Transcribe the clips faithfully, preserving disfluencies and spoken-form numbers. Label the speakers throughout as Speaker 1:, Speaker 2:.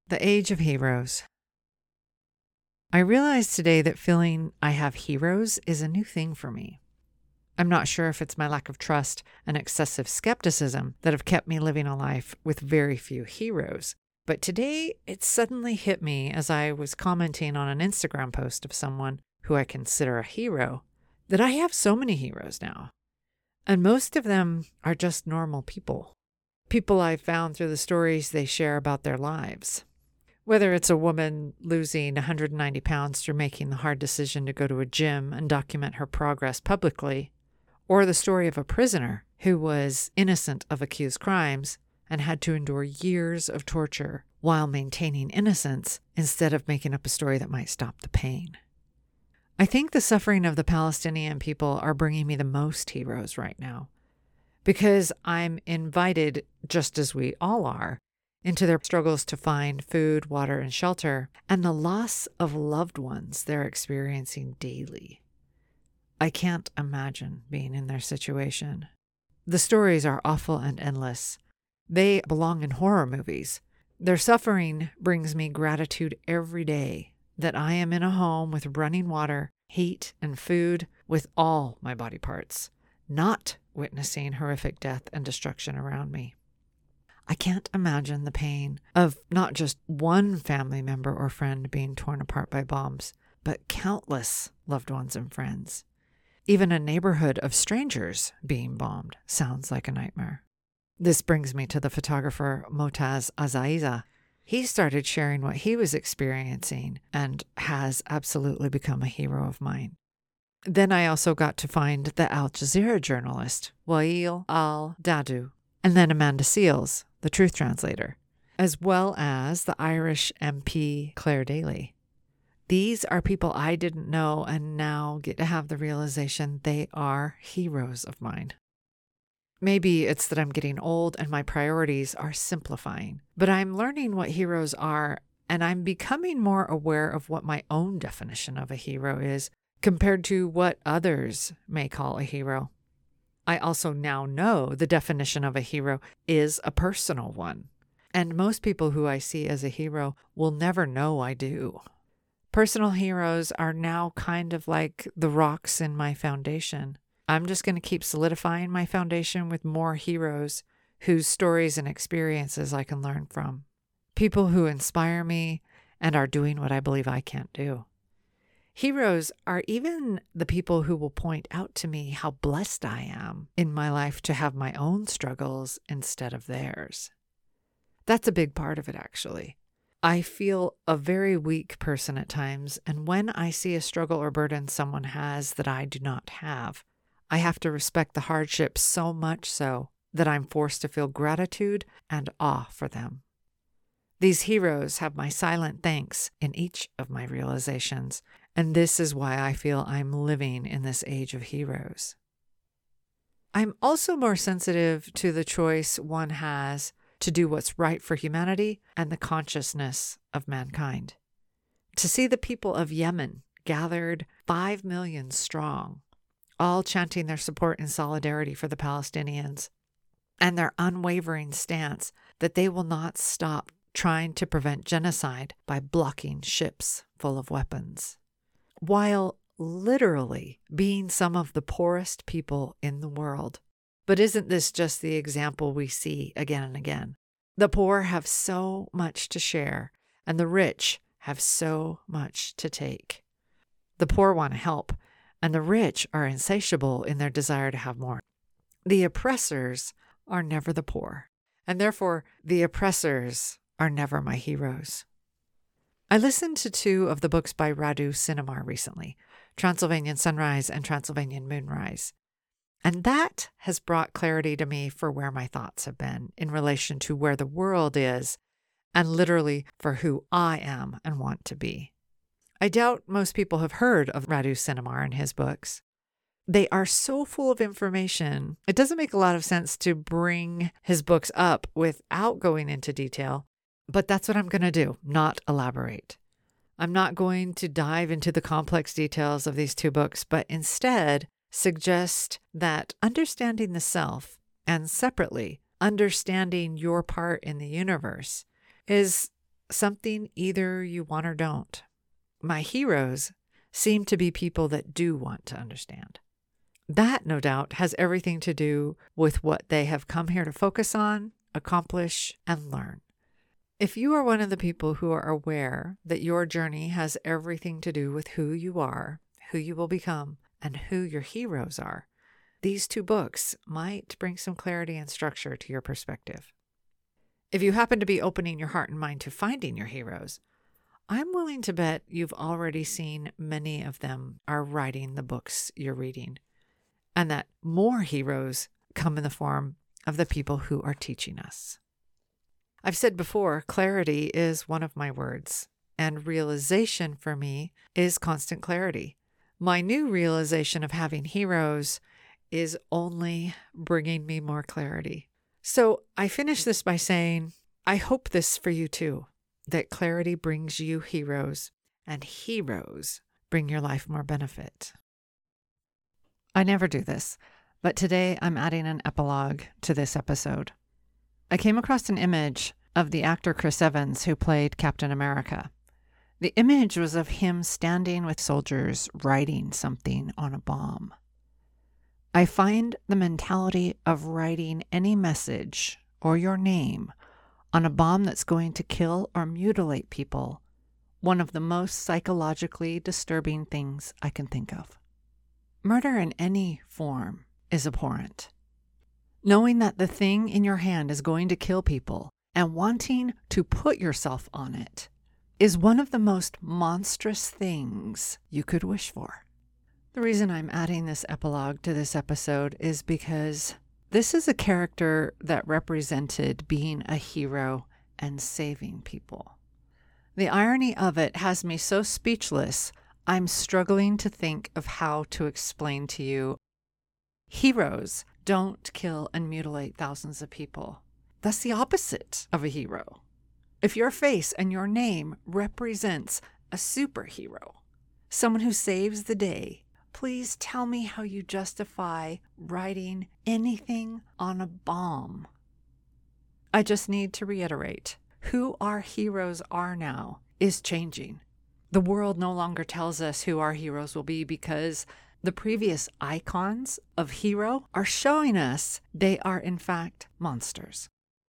Speaker 1: The Age of Heroes. I realized today that feeling I have heroes is a new thing for me. I'm not sure if it's my lack of trust and excessive skepticism that have kept me living a life with very few heroes. But today, it suddenly hit me as I was commenting on an Instagram post of someone who I consider a hero, that I have so many heroes now. And most of them are just normal people. People I've found through the stories they share about their lives. Whether it's a woman losing one hundred ninety pounds through making the hard decision to go to a gym and document her progress publicly, or the story of a prisoner who was innocent of accused crimes and had to endure years of torture while maintaining innocence instead of making up a story that might stop the pain. I think the suffering of the Palestinian people are bringing me the most heroes right now, because I'm invited, just as we all are, into their struggles to find food, water, and shelter, and the loss of loved ones they're experiencing daily. I can't imagine being in their situation. The stories are awful and endless. They belong in horror movies. Their suffering brings me gratitude every day that I am in a home with running water, heat, and food with all my body parts, not witnessing horrific death and destruction around me. I can't imagine the pain of not just one family member or friend being torn apart by bombs, but countless loved ones and friends. Even a neighborhood of strangers being bombed sounds like a nightmare. This brings me to the photographer Motaz Azaiza. He started sharing what he was experiencing and has absolutely become a hero of mine. Then I also got to find the Al Jazeera journalist, Wael al-Dadu, and then Amanda Seales, the truth translator, as well as the Irish M P Claire Daly. These are people I didn't know and now get to have the realization they are heroes of mine. Maybe it's that I'm getting old and my priorities are simplifying, but I'm learning what heroes are, and I'm becoming more aware of what my own definition of a hero is compared to what others may call a hero. I also now know the definition of a hero is a personal one, and most people who I see as a hero will never know I do. Personal heroes are now kind of like the rocks in my foundation. I'm just going to keep solidifying my foundation with more heroes whose stories and experiences I can learn from. People who inspire me and are doing what I believe I can't do. Heroes are even the people who will point out to me how blessed I am in my life to have my own struggles instead of theirs. That's a big part of it, actually. I feel a very weak person at times, and when I see a struggle or burden someone has that I do not have, I have to respect the hardship so much so that I'm forced to feel gratitude and awe for them. These heroes have my silent thanks in each of my realizations, and this is why I feel I'm living in this age of heroes. I'm also more sensitive to the choice one has to do what's right for humanity and the consciousness of mankind. To see the people of Yemen gathered five million strong, all chanting their support and solidarity for the Palestinians, and their unwavering stance that they will not stop trying to prevent genocide by blocking ships full of weapons, while literally being some of the poorest people in the world. But isn't this just the example we see again and again? The poor have so much to share, and the rich have so much to take. The poor want to help, and the rich are insatiable in their desire to have more. The oppressors are never the poor, and therefore the oppressors are never my heroes. I listened to two of the books by Radu Sinamar recently, Transylvanian Sunrise and Transylvanian Moonrise. And that has brought clarity to me for where my thoughts have been in relation to where the world is and literally for who I am and want to be. I doubt most people have heard of Radu Sinamar and his books. They are so full of information, it doesn't make a lot of sense to bring his books up without going into detail, but that's what I'm going to do, not elaborate. I'm not going to dive into the complex details of these two books, but instead suggest that understanding the self and separately understanding your part in the universe is something either you want or don't. My heroes seem to be people that do want to understand. That, no doubt, has everything to do with what they have come here to focus on, accomplish, and learn. If you are one of the people who are aware that your journey has everything to do with who you are, who you will become, and who your heroes are, these two books might bring some clarity and structure to your perspective. If you happen to be opening your heart and mind to finding your heroes, I'm willing to bet you've already seen many of them are writing the books you're reading, and that more heroes come in the form of the people who are teaching us. I've said before, clarity is one of my words, and realization for me is constant clarity. My new realization of having heroes is only bringing me more clarity. So I finish this by saying, I hope this for you too, that clarity brings you heroes, and heroes bring your life more benefit. I never do this, but today I'm adding an epilogue to this episode. I came across an image of the actor Chris Evans who played Captain America. The image was of him standing with soldiers writing something on a bomb. I find the mentality of writing any message or your name on a bomb that's going to kill or mutilate people one of the most psychologically disturbing things I can think of. Murder in any form is abhorrent. Knowing that the thing in your hand is going to kill people and wanting to put yourself on it is one of the most monstrous things you could wish for. The reason I'm adding this epilogue to this episode is because this is a character that represented being a hero and saving people. The irony of it has me so speechless, I'm struggling to think of how to explain to you. Heroes don't kill and mutilate thousands of people. That's the opposite of a hero. If your face and your name represents a superhero, someone who saves the day, please tell me how you justify writing anything on a bomb. I just need to reiterate, who our heroes are now is changing. The world no longer tells us who our heroes will be because the previous icons of hero are showing us they are in fact monsters.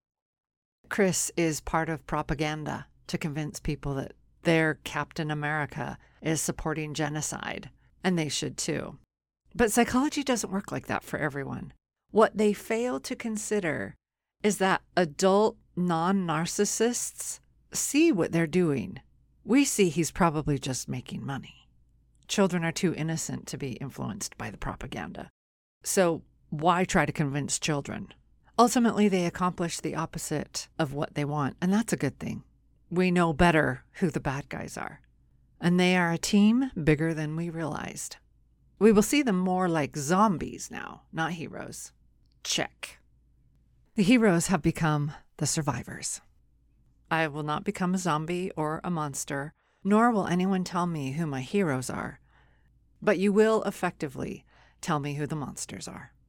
Speaker 1: Chris is part of propaganda to convince people that their Captain America is supporting genocide, and they should too. But psychology doesn't work like that for everyone. What they fail to consider is that adult non-narcissists see what they're doing. We see he's probably just making money. Children are too innocent to be influenced by the propaganda. So why try to convince children? Ultimately, they accomplish the opposite of what they want, and that's a good thing. We know better who the bad guys are, and they are a team bigger than we realized. We will see them more like zombies now, not heroes. Check. The heroes have become the survivors. I will not become a zombie or a monster, nor will anyone tell me who my heroes are, but you will effectively tell me who the monsters are.